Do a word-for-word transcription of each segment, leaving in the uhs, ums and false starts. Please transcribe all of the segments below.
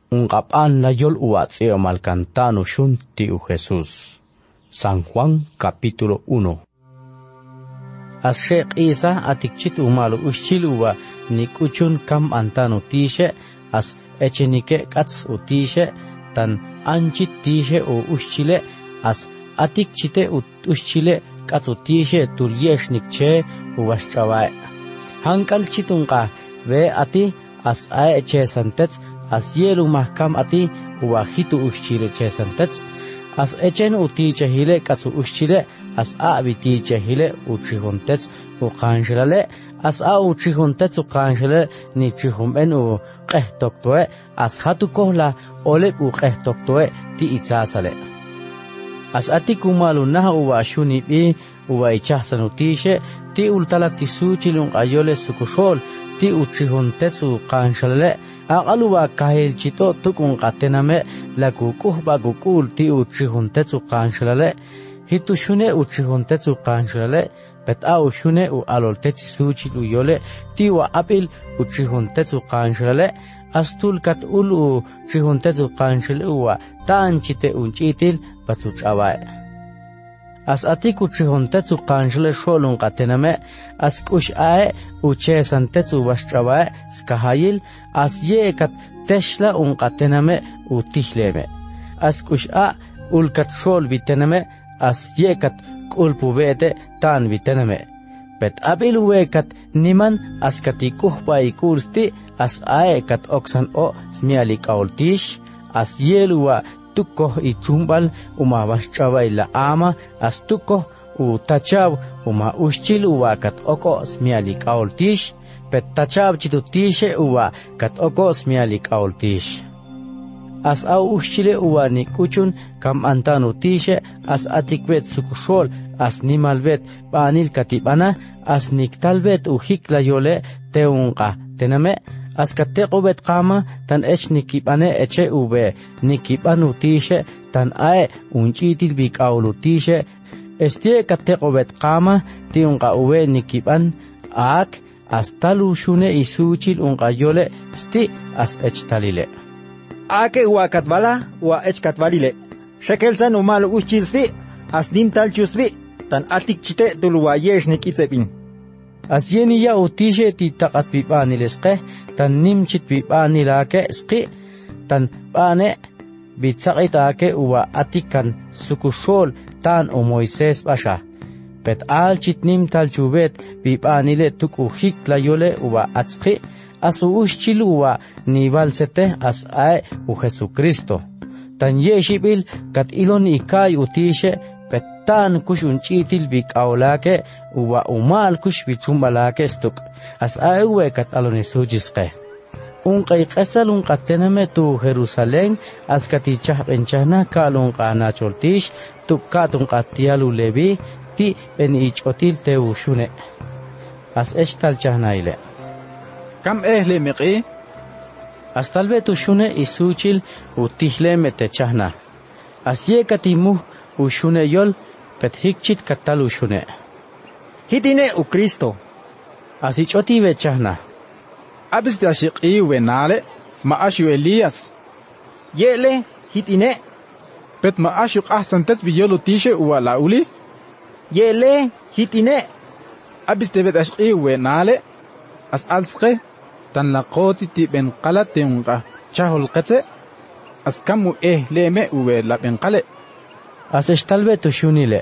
un qapan la yol uatzeo malcantano shunti u Jesús. San Juan capítulo uno. Asheq isa atikchit umalu ushchiluwa nikuchun kam antano tishe as echenike kats utishe tan anchit tishe u ushchile as atikchite ushchile kats utishe tulyeshnikche uwashchawae. Hankal chitunqa ve ati as ae chesantets as yelu mahkam ati uwajitu ushchile chesantets as echen utiche hile katsu ushchile as a vitiche hile uchihontets uqanshilale as a uchihontets uqanshile ni chihumben u qehtoktoe as hatu kohla ole u qehtoktoe ti itzasale as ati kumalu nah uwa shuni bi uwa ichahsanutishe ti ultala tisuchilun ayole sukushol ti uchihontets uqanshilale aqaluwa kahilchito tukun qatename la kukuhba kukul ti uchihontets uqanshilale hitu shune uchihontets uqanshilale pet a ushune u aloltets suchil uyole ti wa apil uchihontets uqanshilale astul kat ul uchihontets uqanshil uwa tanchite unchitil patuchawae as atik uchihontets uqanshile sholun qatename as kush ae uchesantets uwashchawae skahayil as yekat teshla un qatename utihleme as kush a ulkat shol vitename as yekat kulpubete tan vitename pet abil wekat niman as katikuhpa ikursti as ae kat oksan o smialik aultish as yeluwa tukoh ichumbal uma washchawa ila ama as tukoh u tachaw uma ushchil uwa kat oko smialik aultish pet tachaw chitutishe uwa kat oko smialik aultish as au ushchile uwa ni kuchun kam antanu tishe as atikbet sukushol as nimalbet banil katibana as niktalbet uhikla yole teunqa tename as kateqobet qama tan ech nikibane eche ube nikibanu tishe tan ae unchitil bikawlu tishe estie kateqobet qama tiunqa ube nikiban ak as talu shune isuchil unqa yole sti as ech talile ake wa katbala wa ech katbalile shekelsan umal uchilsvi as nim talchusvi tan atik chite dulwa yesh nikitsepin as yeni ya utishe ti taqat bibanilesqe tan nimchit bibanilake sqi tan bane bitsaqitake uwa atikan sukushol tan o Moises basha pet alchit nim talchubet bibanile tuku hikla yole uwa atsqi asu ushchiluwa nibalsete as ae u Jesucristo tan yeshibil kat ilon ikay utishe tan kush unchitil bikawlake uwa umal kush bichumbalake stuk as aewe kat alonisujisqe unqay qesal unqatename tu Jerusalén as katichah benchana kalun qana choltish tukatun qatialu lebi ti ben ichotil teushune as eshtal chahnaile kam ehle miqi as talbetu shune isuchil utihle mete chahna as yekatimu ushune yol pet hikchit katal ushune hitine u Cristo asichoti bechahna abis de ashiqi wenale ma ashu Elias yele hitine pet ma ashu ahsantet biyolu tishe wala uli yele hitine abis de bet ashiqi wenale as alsqe tan laqoti ti ben qalate unqa chahul qate as kamu ehleme uwe la ben qale as eshtalbe tushunile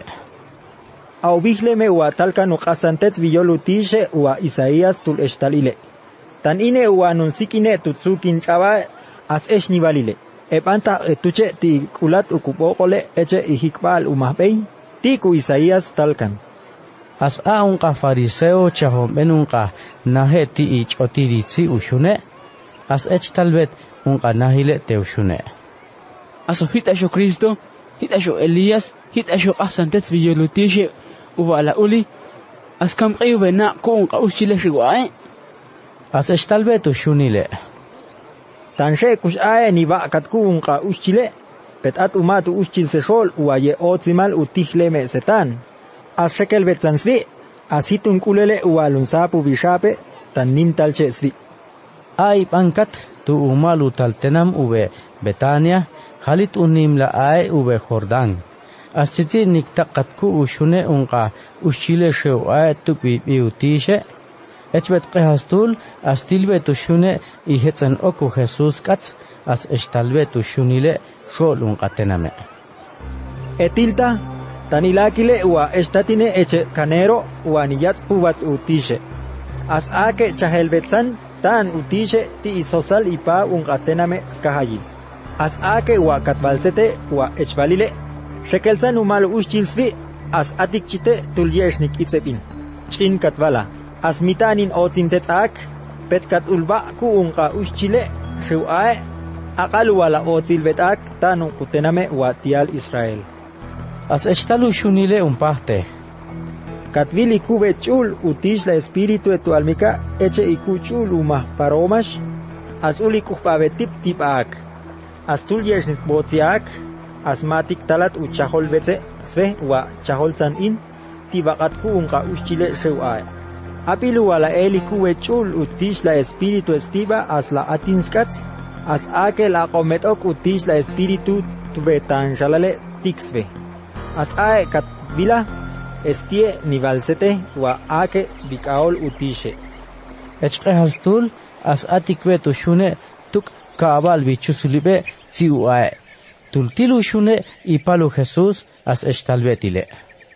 au bihleme wa talkanu qasantets biyolutishe wa Isaías tul eshtalile tan ine wa nunsikine tutsukin chava as eshnivalile epanta etuche ti kulat ukupoqole eche ihikbal umahbei ti ku Isaías talkan as a unqa fariseo chahombenunqa nahe ti ichotiritsi ushune as echtalbet unqa nahile teushune aso hitasho Cristo hitasho Elias hitasho ahsantets biyolutishe uwala uli askam qiwe na kun qaushile shigwae as eshtalbetu shunile tanshe kush ae ni ba katkuun qa ushile petat umatu ushil se shol uaye otsimal utihleme setan as shekel betsansvi asitun kulele ualun sapu bishape tan nimtalche svi ay pankat tu umalu taltenam ube Betania, halit unim la ay ube Jordán. Astiti niktaqatku ushune unqa ushile shew ay tupi biutishe. Echbet qehastul astilbet ushune ihetsan oku Jesus kats as estalbet ushunile shol unqatename. Etilta tanilakile ua estatine eche kanero ua niyats pubats utishe. As ake chahelbetsan tan utishe ti isosal ipa unqatename skahayi. As ake ua katbalsete ua echvalile shekelsan umal ushchilsvi as atikchite tulyeshnik itzepin. Chin katvala. As mitanin otzintetzak petkat ulba ku unqa ushchile shuae aqalu wala otzilbetak tan unqutename ua tial Israel. As estalu shunile umpahte. Katvili kube chul utish la espíritu etu almika eche iku chul umah paromash as uli kuhpabetip tipak as tul yeshnik botsiak as matik talat u chahol betse sve wa chahol san in tibakat ku unqa ushchile shuae. Apilu wala eli kube chul utish la espíritu estiva as la atinskats as ake la qometok utish la espíritu tubetan shalale tiksve. As ae katvila estie nivalsete wa ake bikaol utishe. Echqe hastul as atikwe tushune tuk kaabal bichusulibe si uae. Tultilu shune ipalu Jesus as estalbetile.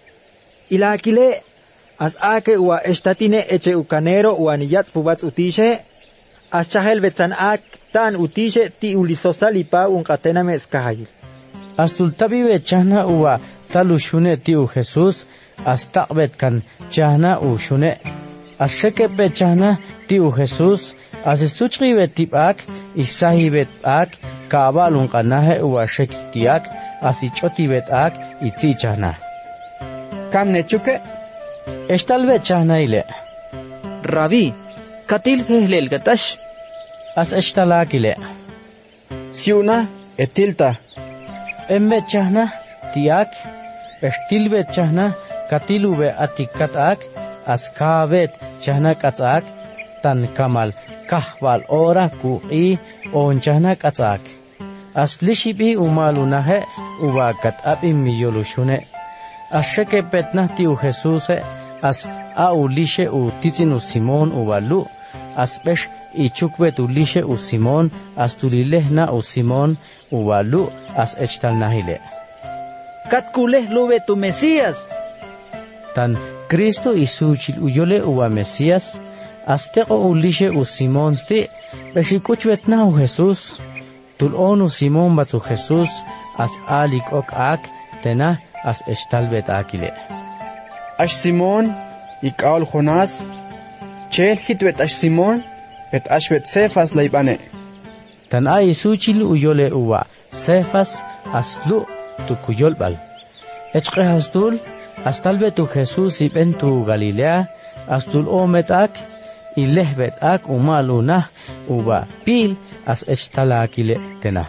Ilakile as ake wa estatine eche ukanero wa niyats pubats utishe. As chahel betsan ak tan utishe ti ulisosal ipa unqatename eskahayil. As tultabibe chahna uwa talu shune tiu Jesus as taqbet kan chahna u shune as shekebe chahna tiu Jesus as suchribe tipak isahibet ak kabalun qanahe u shekitiak as ichotibet ak itzi chahna kam nechuke estalbe chahna ile Rabbi katil hehlel gatash as estalakile siuna etilta emme chahna tiak estilbet chahna katilube atikatak askavet chahna katsak tan kamal kahbal ora ku'i on chahna katsak aslishibi umalunahe ubakat abi miyolushune asheke petna tiu Jesus as aulishe u titinu Simon ubalu aspesh ichukbet ulishe u Simon astulilehna u Simon ubalu as echtalnahile Katkuleh lube tu Mesías. Tan Cristo isuchil uyole uwa Mesías, azteco ulishe u Simón sti, beshikuchwetna u Jesús, tul onu Simón batzu Jesús, as alik ok ak, tena as estalbet akile. Ash Simón, ikaol Jonás, chel hitwet ash Simón, et ashwet Cefas laibane. Tan a isuchil uyole uwa, Cefas aslu, tu kuyolbal. Echqe hastul, astalbe tu Jesús iben tu Galilea, astul ometak, ilehbet ak umaluna, uba pil, as echtalakile tena.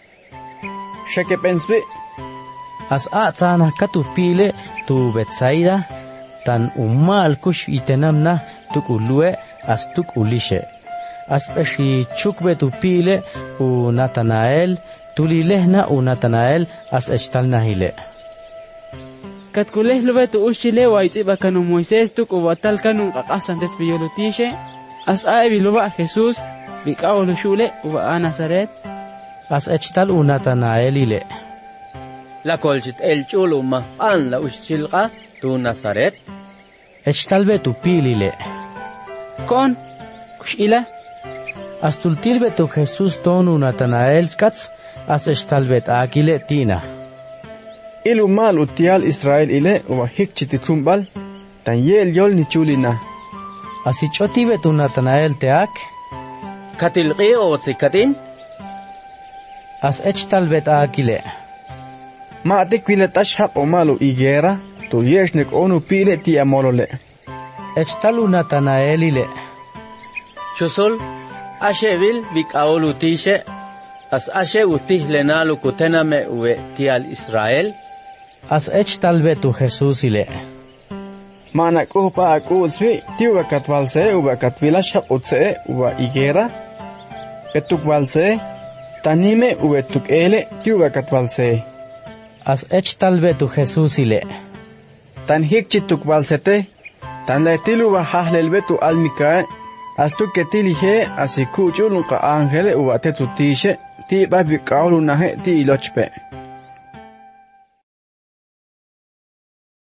Sheke pensbe. As atzana katu pile tu Betsaida, tan umal kush itenamna tuk ulue, as tuk ulishe. As peshi chukbe tu pile u Natanael, tulilehna u Natanael as echtalnahile. Katkuleh lube tu ushile wa itziba kanu Moisés tuk ubatal kanu qaqasan tes biyolutishe as aibi luba Jesús bikaolu shule uba a Nazaret as echtal u Natanael ile. La kolchit el chuluma an la ushilqa tu Nazaret echtalbe tu pilile. Kon kushila as tultilbe tu Jesús tonu Natanael skats as echtalbet akile tina. Ilu mal utial Israel ile uwa hikchititumbal tan yel yol ni chulina. As ichotibe tu Natanael teak katilqi o tsikatin as echtalbet akile. Ma atekwile tashhaq o malu igera tu yeshnek onu pile ti amolole. Echtalu Natanael ile. Chusul ashevil bikaolu tishe as ashe utih lenalu kutename uwe tial Israel as echtalbe tu Jesús ile. Mana kuhpa akulsvi tiuga katvalse uba katvila shaq utse uba igera petuk valse, tanime uetuk ele yugakat valse. As ech talbe tu Jesús ile. Tan hikchituk valsete, tan letilu bajahlelbe tu almikae, astu ketilije asikuchulunqa ángele uate tu tishe, ti babi kaulunahe ti ilochpe.